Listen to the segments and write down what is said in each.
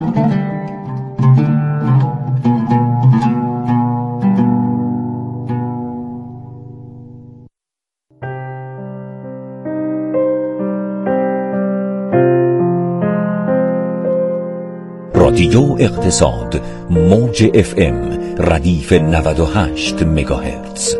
رادیو اقتصاد موج FM ردیف 98 مگاهرتز.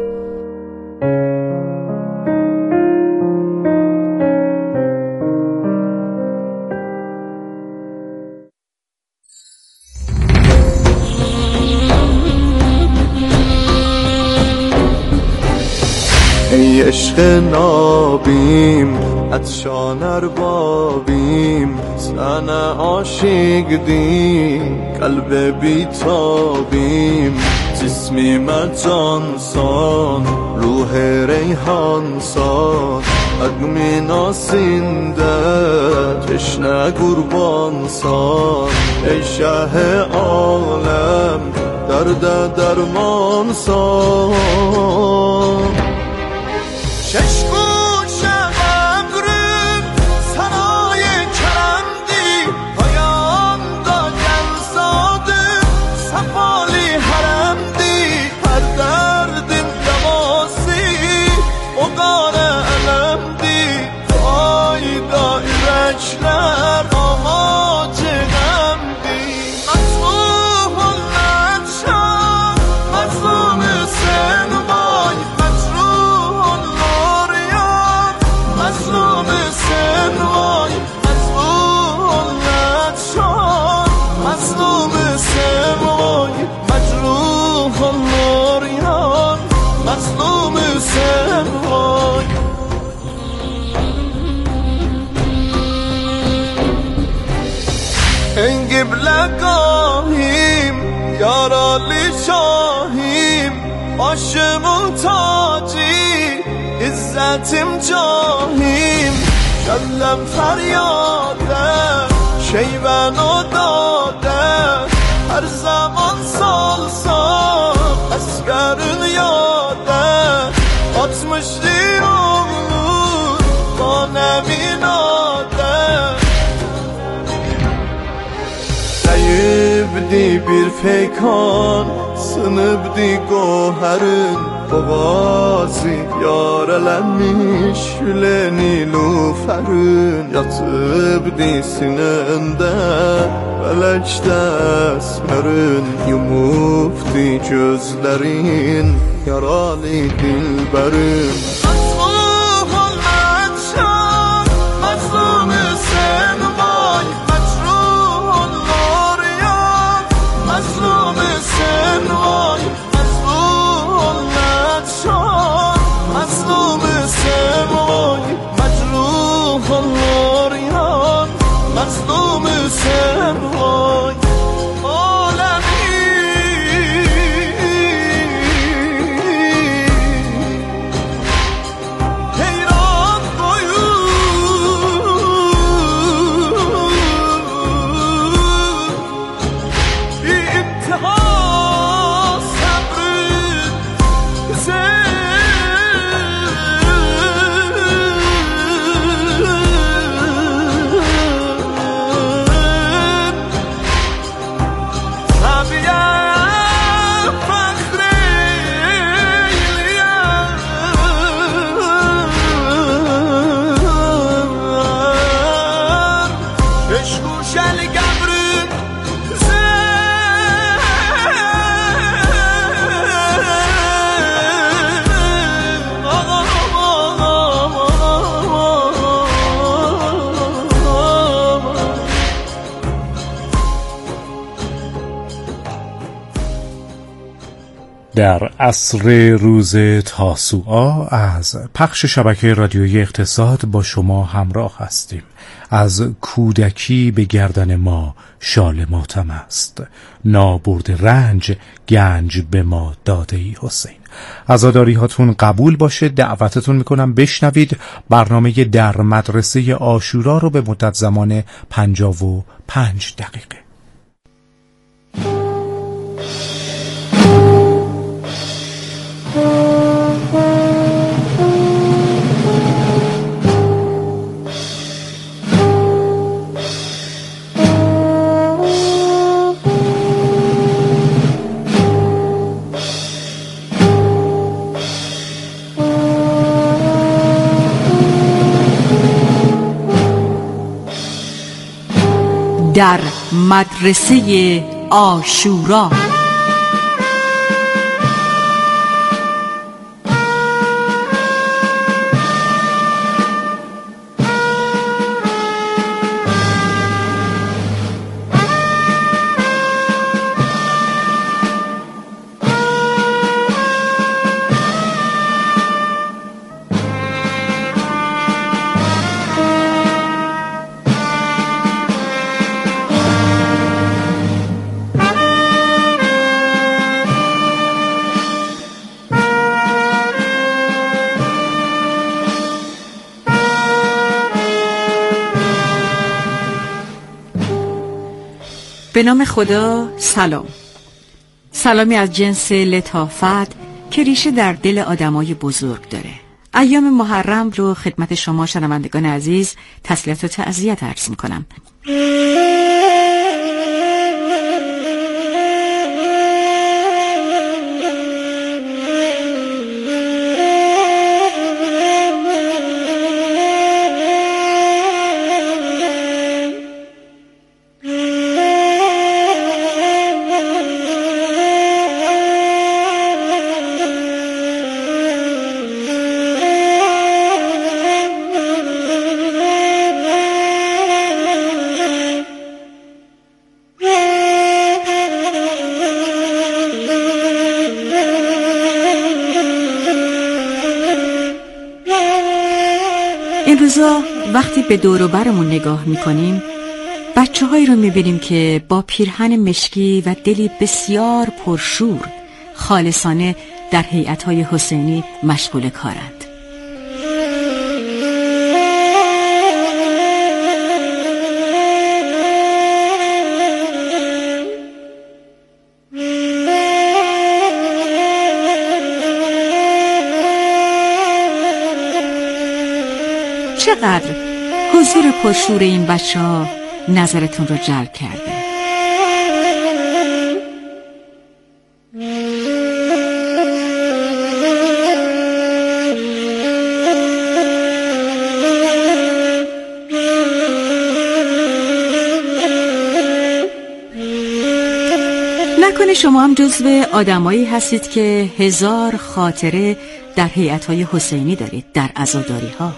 ای عشق نابیم عطشان اربابیم، سن عاشق دی قلب بیتابیم، جسمی مجان سان روح ریحان سان، اگمی ناسینده تشنه قربان سان، ای شه عالم درد درمان سان. لگاهیم یارالی شاهیم، باشم و تاجی عزتیم جاهیم، کلم فریاده شیون و داده، هر زمان سال سال اسکرین یاده، آتمشتی اغلو با نمیناده، دی bir پیکان sınıbdi goherin boğazı, yaralanmış güle niluferin, yatıbdi sinende felekte esmerin, yumufdi gözlerin yaralı dilberin. در عصر روز تاسوعا از پخش شبکه رادیویی اقتصاد با شما همراه هستیم. از کودکی به گردن ما شال ماتم است، نابرد رنج گنج به ما داده ای حسین. عزاداری هاتون قبول باشه. دعوتتون میکنم بشنوید برنامه در مدرسه عاشورا رو به مدت زمان 55 دقیقه. در مدرسه عاشورا. به نام خدا. سلام. سلامی از جنس لطافت که ریشه در دل آدمای بزرگ داره. ایام محرم رو خدمت شما شنوندگان عزیز تسلیت و تعزیت عرض میکنم. این روزا وقتی به دور و برمون نگاه میکنیم بچه‌هایی رو میبینیم که با پیرهن مشکی و دلی بسیار پرشور خالصانه در هیئت‌های حسینی مشغول کارند. چقدر حضور پرشور این بچه‌ها نظرتون رو جلب کرده؟ نکنه شما هم جزو آدمایی هستید که هزار خاطره در هیئت‌های حسینی دارید، در عزاداری‌ها.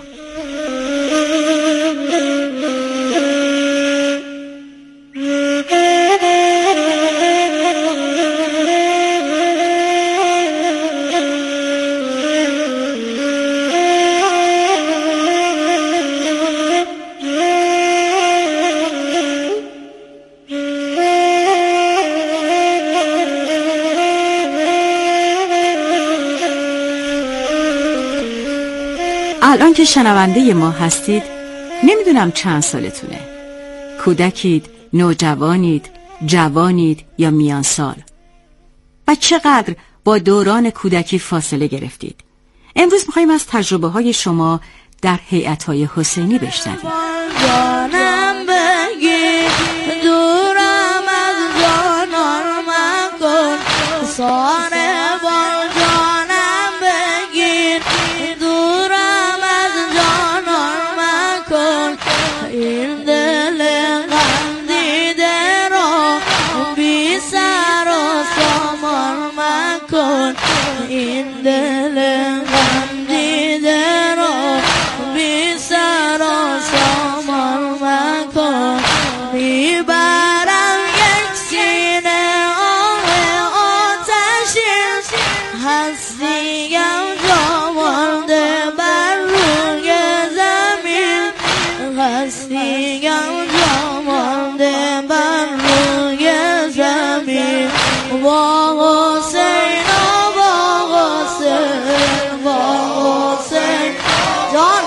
الان که شنونده ما هستید نمیدونم چند سالتونه، کودکید، نوجوانید، جوانید یا میان سال و چقدر با دوران کودکی فاصله گرفتید. امروز میخواییم از تجربه های شما در هیئت‌های حسینی بشنویم. جانم بگیر دورم از جانان مکن، سانه با جانم بگیر دورم از جانان مکن، این دل غم دیده را بی سر و سامان مکن، این دل غم دیده را بی سر و سامان مکن. میبرم یک سینه آه آتشین، هستیم جا مانده بر روی زمین، هستیم جا مانده بر روی زمین. با حسین با حسین با حسین جان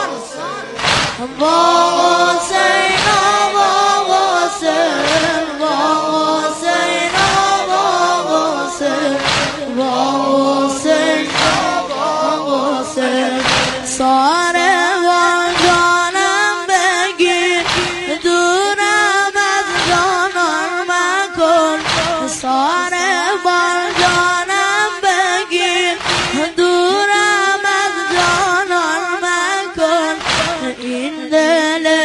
با حسین با حسین با حسین با حسین با حسین با حسین، ساره با جانم بگیر دورم از جانان مکن، ساره با جانم بگیر دورم از جانان مکن، این دل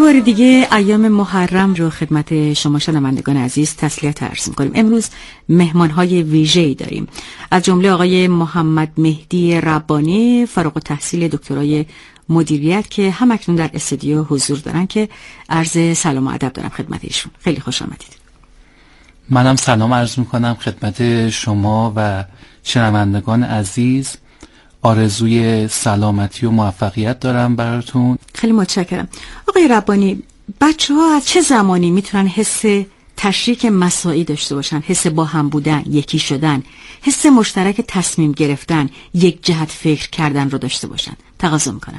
بار دیگه ایام محرم رو خدمت شما شنوندگان عزیز تسلیت عرض می‌کنیم. امروز مهمان‌های ویژه‌ای داریم، از جمله آقای محمد مهدی ربانی، فارغ التحصیل دکترای مدیریت که همکنون در استودیو حضور دارن که عرض سلام و ادب دارم خدمت ایشون. خیلی خوش آمدید. منم سلام عرض می‌کنم خدمت شما و شنوندگان عزیز. آرزوی سلامتی و موفقیت دارم براتون. خیلی متشکرم. آقای ربانی، بچه‌ها از چه زمانی میتونن حس تشریک مساعی داشته باشن، حس با هم بودن، یکی شدن، حس مشترک تصمیم گرفتن، یک جهت فکر کردن رو داشته باشن؟ تقاضا میکنم.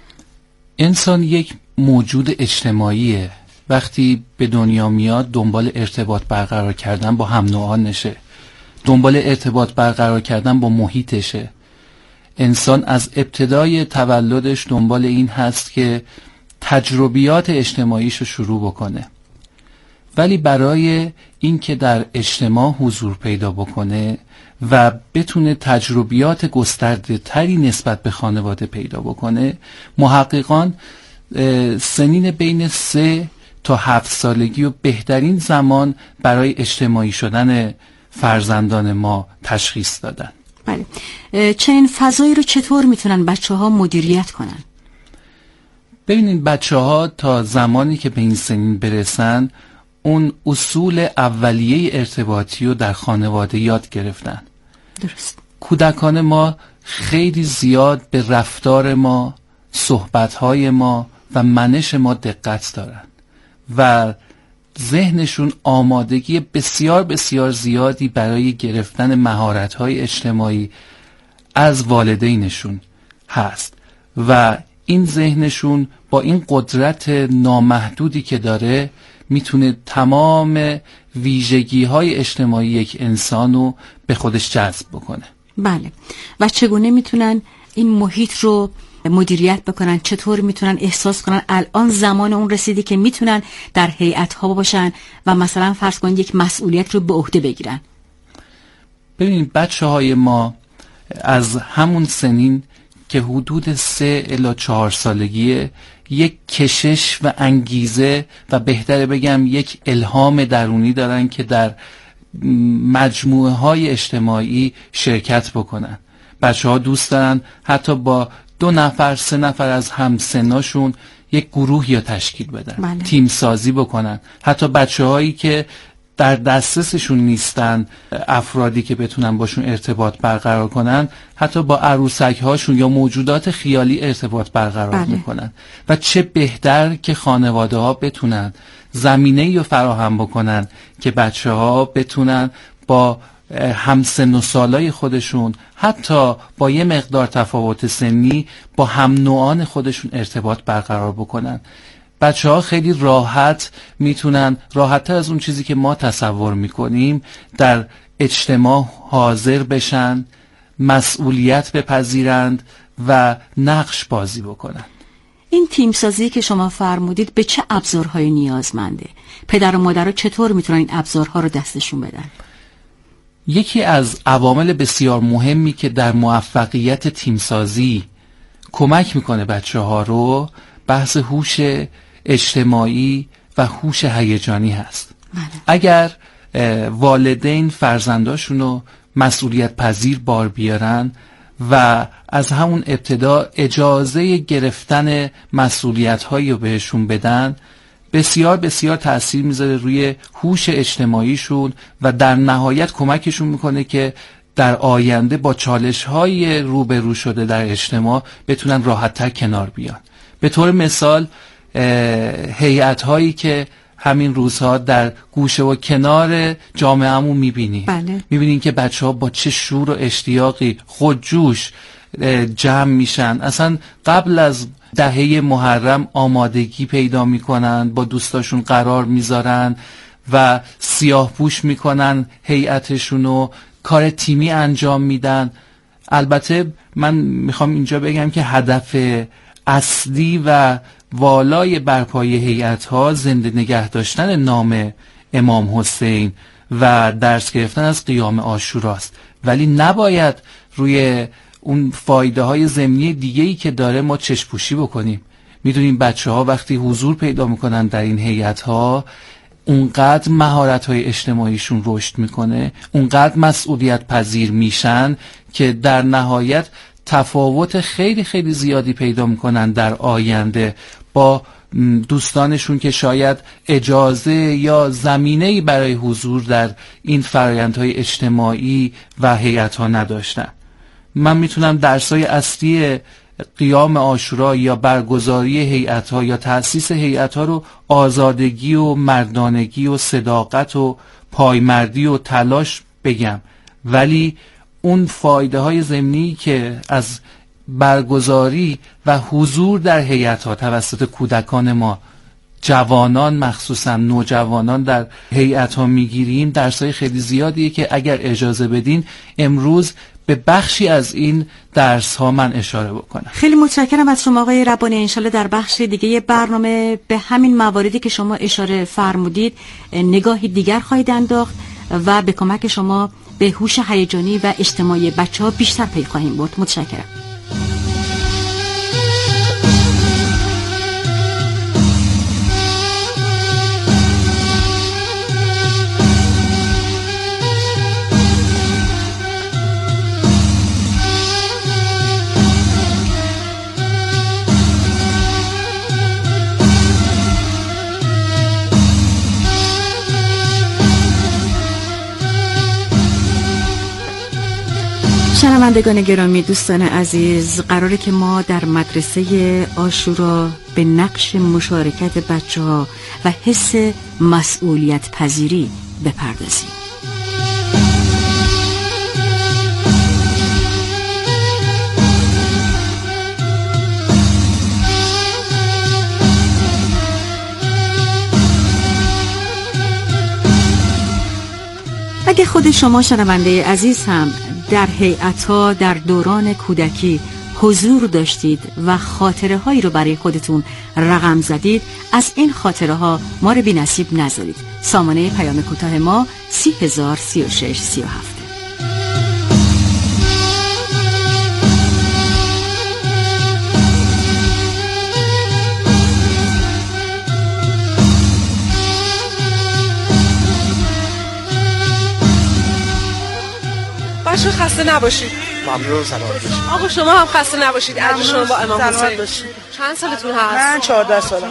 انسان یک موجود اجتماعیه. وقتی به دنیا میاد دنبال ارتباط برقرار کردن با هم نوعانشه، دنبال ارتباط برقرار کردن با محیطشه. انسان از ابتدای تولدش دنبال این هست که تجربیات اجتماعیشو شروع بکنه، ولی برای این که در اجتماع حضور پیدا بکنه و بتونه تجربیات گسترده تری نسبت به خانواده پیدا بکنه، محققان سنین بین 3 تا 7 سالگی و بهترین زمان برای اجتماعی شدن فرزندان ما تشخیص دادن. بله. چنین فضایی رو چطور میتونن بچه‌ها مدیریت کنن؟ ببینید، بچه‌ها تا زمانی که به این سنین برسن اون اصول اولیه ارتباطی رو در خانواده یاد گرفتن. درست. کودکان ما خیلی زیاد به رفتار ما، صحبت‌های ما و منش ما دقت دارن و ذهنشون آمادگی بسیار بسیار زیادی برای گرفتن مهارت‌های اجتماعی از والدینشون هست و این ذهنشون با این قدرت نامحدودی که داره میتونه تمام ویژگی‌های اجتماعی یک انسانو به خودش جذب بکنه. بله. و چگونه میتونن این محیط رو مدیریت بکنن؟ چطور میتونن احساس کنن الان زمان اون رسیدی که میتونن در هیئت‌ها باشن و مثلا فرض کنید یک مسئولیت رو به عهده بگیرن؟ ببینید، بچه‌های ما از همون سنین که حدود 3 الی 4 سالگیه یک کشش و انگیزه و بهتره بگم یک الهام درونی دارن که در مجموعه های اجتماعی شرکت بکنن. بچه ها دوست دارن حتی با 2 نفر 3 نفر از همسناشون یک گروه یا تشکیل بدن. بله. تیم سازی بکنن. حتی بچه هایی که در دسترسشون نیستن افرادی که بتونن باشون ارتباط برقرار کنن، حتی با عروسک هاشون یا موجودات خیالی ارتباط برقرار میکنن. و چه بهتر که خانواده ها بتونن زمینه‌ای رو فراهم بکنن که بچه ها بتونن با همسن و سالای خودشون، حتی با یه مقدار تفاوت سنی، با هم نوعان خودشون ارتباط برقرار بکنن. بچه ها خیلی راحت میتونن، راحت‌تر از اون چیزی که ما تصور میکنیم، در اجتماع حاضر بشن، مسئولیت بپذیرند و نقش بازی بکنن. این تیم سازی که شما فرمودید به چه ابزارهایی نیازمنده؟ پدر و مادرها چطور میتونن این ابزارها رو دستشون بدن؟ یکی از عوامل بسیار مهمی که در موفقیت تیم سازی کمک میکنه بچه ها رو، بحث هوش اجتماعی و هوش هیجانی هست. اگر والدین فرزنداشون رو مسئولیت پذیر بار بیارن و از همون ابتدا اجازه گرفتن مسئولیت هایی رو بهشون بدن، بسیار بسیار تأثیر میذاره روی هوش اجتماعیشون و در نهایت کمکشون میکنه که در آینده با چالش های روبرو شده در اجتماع بتونن راحت تر کنار بیان. به طور مثال هیئت هایی که همین روزها در گوشه و کنار جامعه‌مون میبینی. بله. میبینین که بچه ها با چه شور و اشتیاقی خودجوش جمع میشن، اصلا قبل از دهه محرم آمادگی پیدا میکنن، با دوستاشون قرار میذارن و سیاه پوش میکنن، هیئتشونو کار تیمی انجام میدن. البته من میخوام اینجا بگم که هدف اصلی و والای برپای هیئت‌ها زنده نگه داشتن نام امام حسین و درس گرفتن از قیام عاشوراست، ولی نباید روی اون فایده های ضمنی دیگه‌ای که داره ما چشم‌پوشی بکنیم. میدونیم بچه‌ها وقتی حضور پیدا میکنن در این هیئت‌ها اونقدر مهارت‌های اجتماعیشون رشد میکنه، اونقدر مسئولیت پذیر میشن که در نهایت تفاوت خیلی خیلی زیادی پیدا میکنن در آینده با دوستانشون که شاید اجازه یا زمینه‌ای برای حضور در این فرآیندهای اجتماعی و هیئت‌ها نداشتن. من میتونم درس‌های اصلی قیام عاشورا یا برگزاری هیئت‌ها یا تأسیس هیئت‌ها رو آزادگی و مردانگی و صداقت و پایمردی و تلاش بگم، ولی اون فایده های ضمنی که از برگزاری و حضور در هیئت‌ها توسط کودکان ما، جوانان مخصوصا نوجوانان در هیئت‌ها میگیریم، درس‌های خیلی زیادیه که اگر اجازه بدین امروز به بخشی از این درس ها من اشاره بکنم. خیلی متشکرم از شما آقای ربانی. انشالله در بخش دیگه برنامه به همین مواردی که شما اشاره فرمودید نگاهی دیگر خواهید انداخت و به کمک شما به هوش هیجانی و اجتماعی بچه‌ها بیشتر پی خواهیم برد. متشکرم. شنوندگان گرامی، دوستان عزیز، قراره که ما در مدرسه عاشورا به نقش مشارکت بچه‌ها و حس مسئولیت پذیری بپردازیم. اگه خود شما شنونده عزیز هم در هیئت‌ها در دوران کودکی حضور داشتید و خاطره هایی رو برای خودتون رقم زدید، از این خاطره ها ما رو بی‌نصیب نذارید. سامانه پیام کوتاه ما 303637. بچه خسته نباشید. ممنون، سلامت باشید. آقا شما هم خسته نباشید. عرض شما با امام حسین. چند سالتون هست؟ من 14 سالم.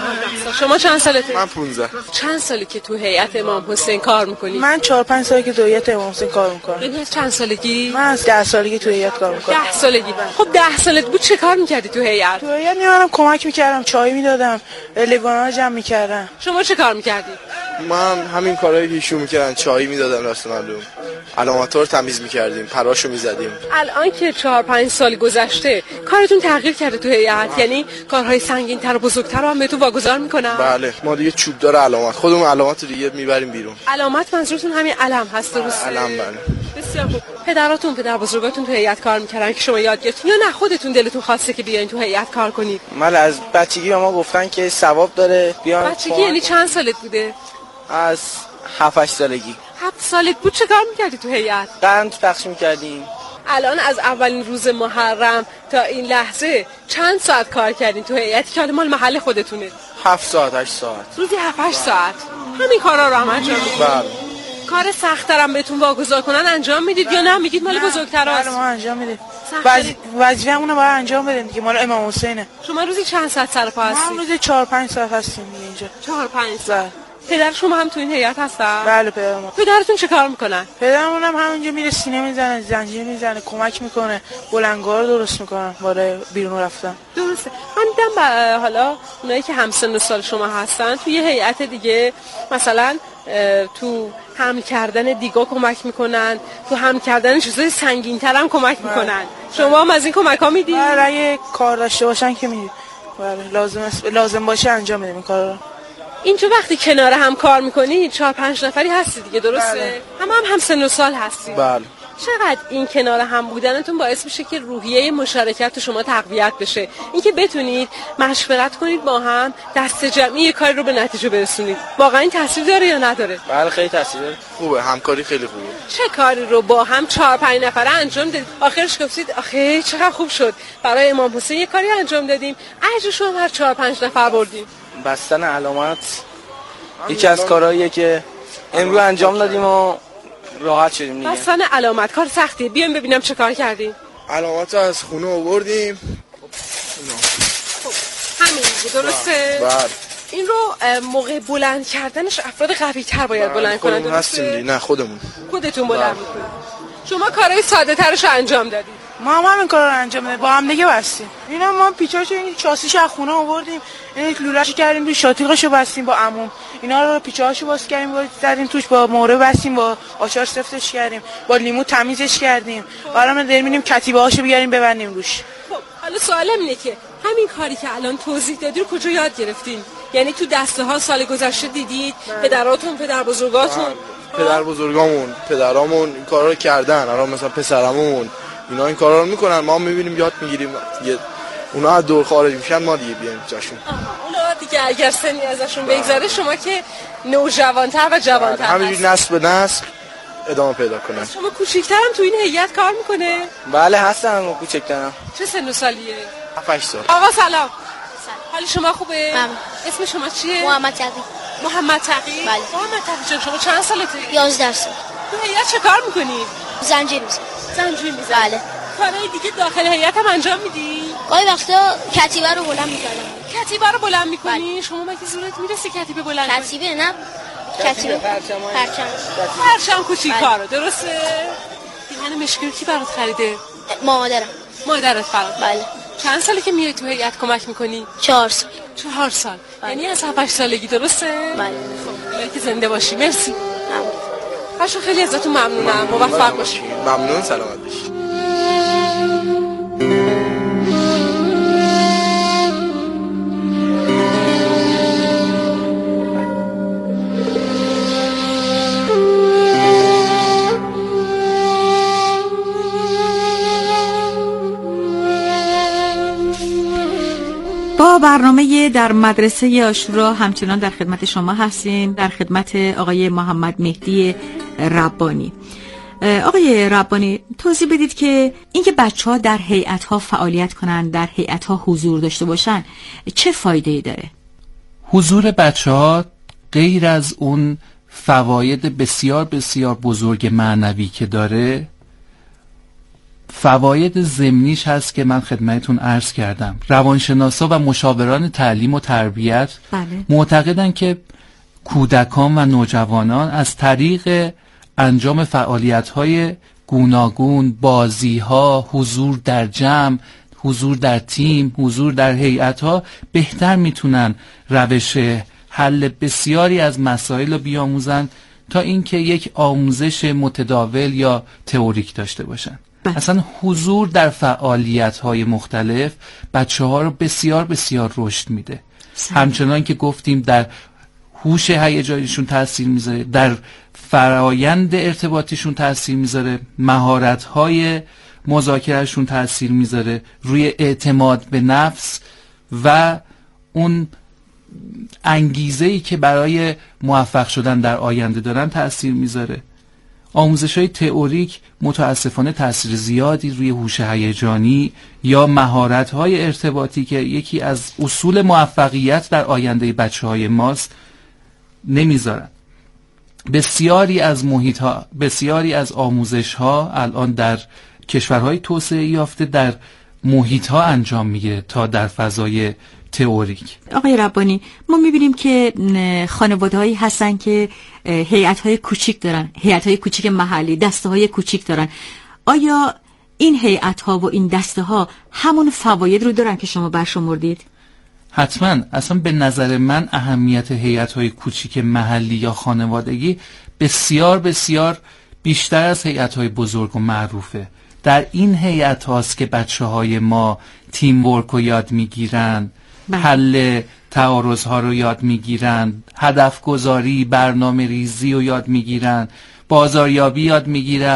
شما چند سالتون؟ من 15. چند سالی که تو هیئت امام حسین کار میکنید؟ من 4-5 سالی که تو هیئت امام حسین کار میکنم. یعنی از چند سالگی؟ من از 10 سالگی تو هیئت کار میکنم. 10 سالگی. خب 10 سالت بود چه کار میکردی تو هیئت؟ تو هیئت میام کمک میکردم، چای میدادم، لیوانا جمع میکردم. شما چه کار میکردی؟ من همین کارهایی که ایشون میکردن، چای میدادم راست معلوم، علامت‌ها رو تمیز میکردیم، پراشو میزدیم. الان که 4-5 سال گذشته کارتون تغییر کرده تو هیئت؟ یعنی کارهای سنگین‌تر و بزرگتر رو هم بهتون واگذار میکنن؟ بله، ما دیگه چوبدار علامت، خودمون علامت رو دیگه میبریم بیرون. علامت منظورتون همین علم هست درسته؟ علم، بله. بسیار خوب. پدر بزرگاتون تو هیئت کار میکردن که شما یاد گرفتین یا نه خودتون دلتون خواسته که بیاین تو هیئت کار کنید؟ من از بچگی به ما گفتن که ثواب داره بیان. بچگی یعنی چند سالت بوده؟ از 7-8 سالگی. 7 سالت بود چه کار میکردی تو هیئت؟ قند پخش میکردیم. الان از اولین روز محرم تا این لحظه چند ساعت کار کردین تو هیئتی که حالا مال محل خودتونه؟ 7 ساعت 8 ساعت. روزی 7-8 ساعت همین کارا رو هم انجام میدید؟ بله. کار سخت‌ترم بهتون واگذار کنن انجام میدید یا نه میگید مال بزرگتراست؟ بله ما انجام میدیم. وظیفه‌مون رو باید انجام بدیم دیگه، مال امام حسینه. شما روزی چند ساعت سر پا هستید؟ ما روزی 4-5 ساعت هستیم دیگه اینجا. 4-5 ساعت. پدر شما هم تو این هیئت هستن؟ بله پدرم. پدرتون چه کار میکنن؟ پدرمون هم همونجا میره سینه میزنه، زنجیر میزنه، کمک میکنه، بلنگار درست میکنن برای بیرون رفتن. درسته. من دیدم حالا اونایی که همسن و سال شما هستن توی هیئت دیگه مثلا تو حمل کردن دیگا کمک میکنن، تو حمل کردن چیزای سنگین‌تر هم کمک میکنن. شما هم از این کمک‌ها میدید؟ بله اگه کار داشته باشن که میدید. بله لازم باشه انجام بدیم این کارا رو. اینجا وقتی کنار هم کار میکنی 4-5 نفری هستی دیگه درسته؟ بله. هم سن و سال هستی. بله. چقدر این کنار هم بودنتون باعث میشه که روحیه مشارکت شما تقویت بشه، اینکه بتونید مشورت کنید با هم، دست جمعی یک کاری رو به نتیجه برسونید. واقعا این تاثیر داره یا نداره؟ بله خیلی تاثیر داره. خوبه، همکاری خیلی خوبه. چه کاری رو با هم 4-5 نفره انجام دادید آخرش گفتید آخه چقدر خوب شد برای امام حسین یک کاری انجام دادیم، اجرش رو هر 4-5 نفر بردیم؟ بستن علامت یکی از کارهاییه که امروز انجام دادیم و راحت شدیم دیگه. بستن علامت کار سختیه. بیام ببینم چه کار کردیم. علامت رو از خونه آوردیم. همین درسته؟ بله. این رو موقع بلند کردنش افراد قوی تر باید بلند کنن. خودمون هستیم دیگه. نه خودتون بلند میکنید. شما کارهای ساده ترش انجام دادید. ما هم همین کارا رو انجام دادیم، با هم دیگه بستیم. اینا ما پیچاشو این چاسیش از خونه آوردیم، این لوله‌شو کردیم روی شاتیقشو بستیم با عموم. اینا رو پیچاشو باز کردیم، زدیم توش، با موره بستیم، با آچار سفتش کردیم، با لیمو تمیزش کردیم. حالا ما داریم می‌ریم کتیبه‌هاشو بیاریم ببندیم روش. خب حالا سوالم اینه که همین کاری که الان توضیح دادی رو کجا یاد گرفتین؟ یعنی تو دسته ها سال گذشته دیدید پدراتون، پدر بزرگاتون؟ پدر بزرگامون، پدرامون این کارا رو کردن. الان مثلا پسرامون اینا این کارا رو میکنن، ما میبینیم یاد میگیریم. اونا از دور خارج میشن، ما دیگه بیایم جاشون. اونا دیگه اگر سنی ازشون بگذره شما که نوجوانتر و جوانتر همینجوری نسل به نسل ادامه پیدا کنن. شما کوچیک‌ترم تو این هیئت کار میکنه؟ بله هستم کوچیک‌ترم. چه سن و سالیه؟ 7-8 سال. آقا سلام. حال شما خوبه؟ اسم شما چیه؟ محمد تقی. محمد تقی؟ بله. محمد تقی جان شما چند سالته؟ 11 سال. تو هیئت چه کار میکنی؟ زنجیر میزنم. زنجیر میزنی؟ بله. کارهای دیگه داخل هیئت هم انجام میدی؟ گاهی وقتا کتیبه رو بلند میکنم. کتیبه رو بلند میکنی؟ شما مگه زورت میرسه کتیبه بلند کنی؟ کتیبه نه. کتیبه پرچم کوچیکا رو، درسته؟ این من مشکل کی برات خریده؟ مادرم. مادرت برات؟ بله. چند ساله که میای تو هیئت کمک میکنی؟ 4 سال. 4 سال. یعنی از 7-8 سالگی، درسته؟ بله. خب که زنده باشی. مرسی. باشو خیلی ازتون ممنونم. موفق باشی. ممنون، سلامت باشی. با برنامه در مدرسه عاشورا همچنان در خدمت شما هستیم، در خدمت آقای محمد مهدی ربانی. آقای ربانی توضیح بدید که اینکه بچه‌ها در هیئت‌ها فعالیت کنند، در هیئت‌ها حضور داشته باشن چه فایده‌ای داره؟ حضور بچه‌ها غیر از اون فواید بسیار بسیار بزرگ معنوی که داره، فواید ضمنیش هست که من خدمتتون عرض کردم. روانشناسا و مشاوران تعلیم و تربیت معتقدن که کودکان و نوجوانان از طریق انجام فعالیت‌های گوناگون، بازی‌ها، حضور در جمع، حضور در تیم، حضور در هیئت‌ها بهتر میتونن روش حل بسیاری از مسائل رو بیاموزن تا اینکه یک آموزش متداول یا تئوریک داشته باشن. اصلا حضور در فعالیت‌های مختلف بچه‌ها رو بسیار بسیار رشد میده. همچنان که گفتیم در هوش هیجانیشون تاثیر میذاره، در فرایند ارتباطیشون تاثیر میذاره، مهارت‌های مذاکرهشون تاثیر میذاره، روی اعتماد به نفس و اون انگیزه‌ای که برای موفق شدن در آینده دارن تاثیر میذاره. آموزش‌های تئوریک متاسفانه تاثیر زیادی روی هوش هیجانی یا مهارت‌های ارتباطی که یکی از اصول موفقیت در آینده بچه‌های ماست نمیذارن. بسیاری از محیط‌ها، بسیاری از آموزش‌ها الان در کشورهای توسعه یافته در محیط‌ها انجام میگیره تا در فضای تئوریک. آقای ربانی، ما میبینیم که خانواده‌هایی هستن که هیئت‌های کوچیک دارن، هیئت‌های کوچیک محلی، دسته‌های کوچیک دارن. آیا این هیئت‌ها و این دسته‌ها همون فواید رو دارن که شما برشمردید؟ حتما. اصلا به نظر من اهمیت هیئت‌های کوچیک محلی یا خانوادگی بسیار بسیار بیشتر از هیئت‌های بزرگ و معروفه. در این هیئت هاست که بچه‌های ما تیم ورک رو یاد میگیرن، حل تعارض ها رو یاد میگیرن، هدف گذاری، برنامه ریزی رو یاد میگیرن، بازاریابی یاد میگیرن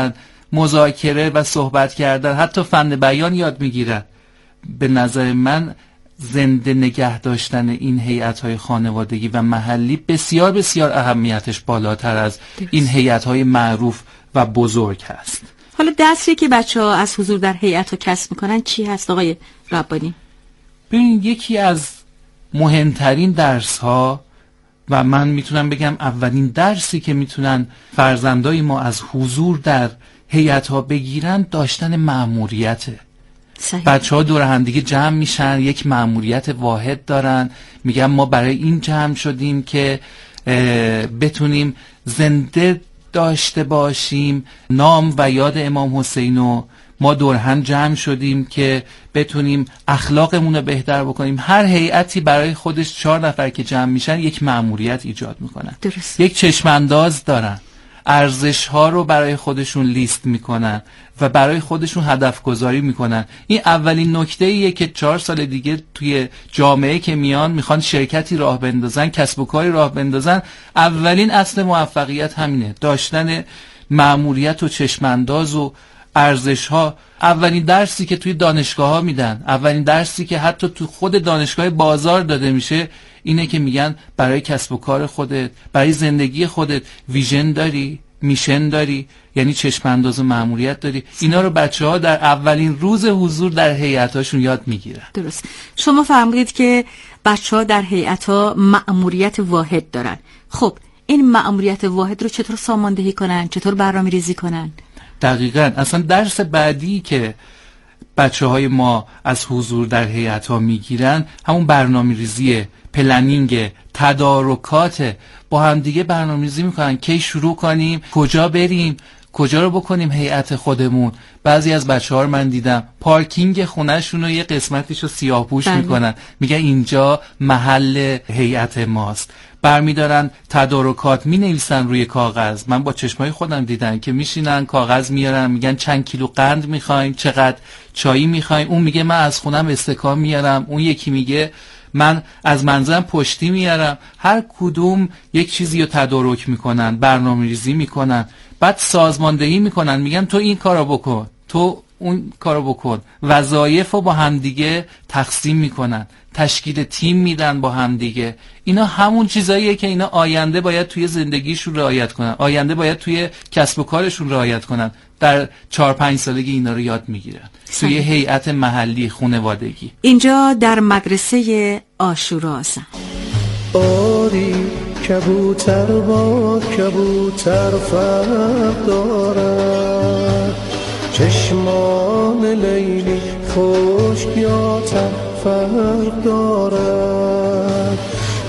مذاکره و صحبت کردن، حتی فن بیان یاد میگیرن. به نظر من زنده نگه داشتن این هیئت‌های خانوادگی و محلی بسیار بسیار اهمیتش بالاتر از این هیئت‌های معروف و بزرگ هست. حالا درسی که بچه‌ها از حضور در هیئت‌ها کسب می‌کنن چی هست آقای ربانی؟ ببین، یکی از مهمترین درس‌ها و من میتونم بگم اولین درسی که میتونن فرزندای ما از حضور در هیئت‌ها بگیرن داشتن مأموریته. بچه‌ها دور هم دیگه جمع میشن، یک مأموریت واحد دارن، میگن ما برای این جمع شدیم که بتونیم زنده داشته باشیم نام و یاد امام حسینو، ما دور هم جمع شدیم که بتونیم اخلاقمون رو بهتر بکنیم. هر هیئتی برای خودش 4 نفر که جمع میشن یک مأموریت ایجاد میکنن. درست. یک چشمانداز دارن، ارزش ها رو برای خودشون لیست میکنن و برای خودشون هدف گذاری میکنن. این اولین نکته ایه که 4 سال دیگه توی جامعه که میخوان شرکتی راه بندازن، کسب و کاری راه بندازن، اولین اصل موفقیت همینه، داشتن مأموریت و چشمانداز و ارزش ها. اولین درسی که توی دانشگاه ها میدن، اولین درسی که حتی تو خود دانشگاه بازار داده میشه اینه که میگن برای کسب و کار خودت، برای زندگی خودت ویژن داری، میشن داری، یعنی چشمانداز و مأموریت داری. اینا رو بچه‌ها در اولین روز حضور در هیئت‌هاشون یاد میگیرن. درست. شما فرمودید که بچه‌ها در هیئت‌ها مأموریت واحد دارن. خب این مأموریت واحد رو چطور ساماندهی کنن؟ چطور برنامه‌ریزی کنن؟ دقیقاً. اصلا درس بعدی که بچه‌های ما از حضور در هیئت‌ها میگیرن همون برنامه‌ریزی، پلنینگ، تدارکات. با هم دیگه برنامه‌ریزی میکنن کی شروع کنیم، کجا بریم، کجا رو بکنیم هیئت خودمون. بعضی از بچه‌ها رو من دیدم پارکینگ خونه‌شون رو یه قسمتیشو سیاه‌پوش میکنن، میگن اینجا محل هیئت ماست. برمیدارن تدارکات مینویسن روی کاغذ. من با چشمای خودم دیدم که میشینن کاغذ میارن، میگن چند کیلو قند میخوایم، چقدر چایی میخوایم. اون میگه من از خونم استکان میارم، اون یکی میگه من از منزلم پشتی میارم. هر کدوم یک چیزی رو تدارک میکنن، برنامه‌ریزی میکنن، بعد سازماندهی میکنن، میگن تو این کارو بکن، تو اون کارو بکن. وظایف رو با همدیگه تقسیم میکنن، تشکیل تیم میدن با همدیگه. اینا همون چیزاییه که اینا آینده باید توی زندگیشون رعایت کنن، آینده باید توی کسب و کارشون رعایت کنن. در 4-5 سالگی اینا رو یاد میگیرن توی هیئت محلی خانوادگی. اینجا در مدرسه عاشورا هستم. آری کبوتر با کبوتر فرق دارد، چشمان لیلی خشک یا تر فرق دارد.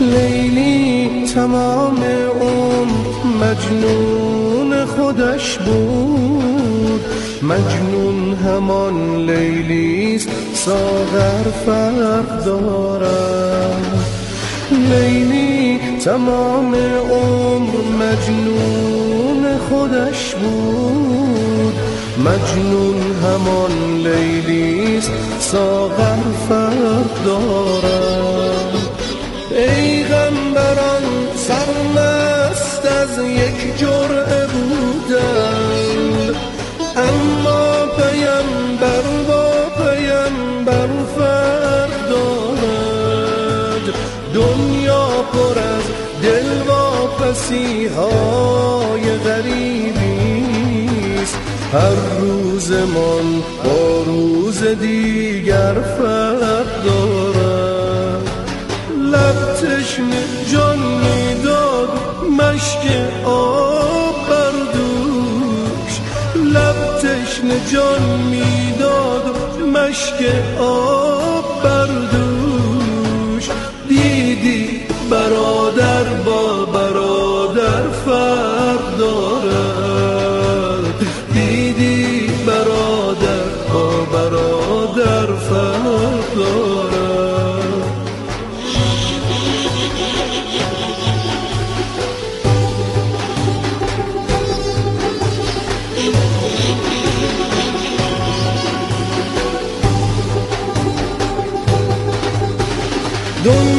لیلی تمام عمر مجنون خودش بود، مجنون همان لیلیست ساغر فرق دارد. لیلی تمام عمر مجنون خودش بود، مجنون همان لیلیست ساغر فرق دارد. پیغمبران سرمست از یک جرعه بودند، اما پیامبر با پیامبر فرق دارد. دنیا پر از دلواپسی های غریبیست، هر روز من با روز دیگر فرق دارد. لب تشنه جان میداد مشک آب بردوش، لب تشنه جان میداد مشک آب بردوش. دیدی برادر با برادر فرق دارد، دیدی برادر با برادر فرق دارد. دنیا